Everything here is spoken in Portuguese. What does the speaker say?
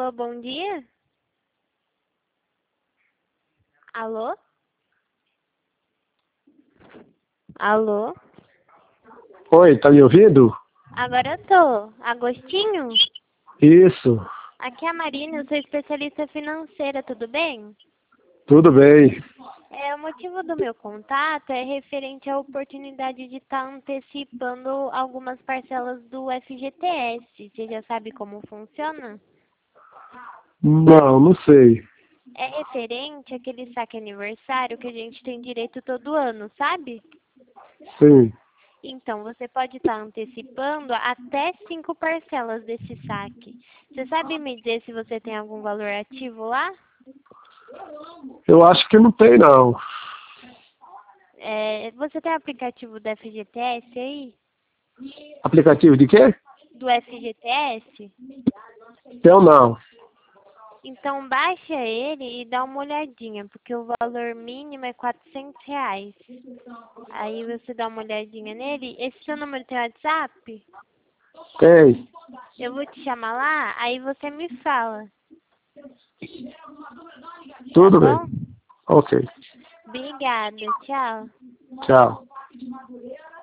Alô, bom dia? Alô? Alô? Oi, tá me ouvindo? Agora eu tô. Agostinho? Isso, Aqui é a Marina, eu sou especialista financeira, tudo bem? tudo bem. O motivo do meu contato é referente à oportunidade de estar antecipando algumas parcelas do FGTS. Você já sabe como funciona? Não, não sei. É referente àquele saque aniversário que a gente tem direito todo ano, sabe? Sim. Então, você pode estar antecipando até 5 parcelas desse saque. Você sabe me dizer se você tem algum valor ativo lá? Eu acho que não tem, não. Você tem aplicativo do FGTS aí? Aplicativo de quê? Do FGTS? Eu não. Então, baixa ele e dá uma olhadinha, porque o valor mínimo é R$ 400. Aí você dá uma olhadinha nele. Esse seu número tem WhatsApp? Tem. Eu vou te chamar lá, aí você me fala, tá Tudo bem. bom? Ok. Obrigada, tchau. Tchau.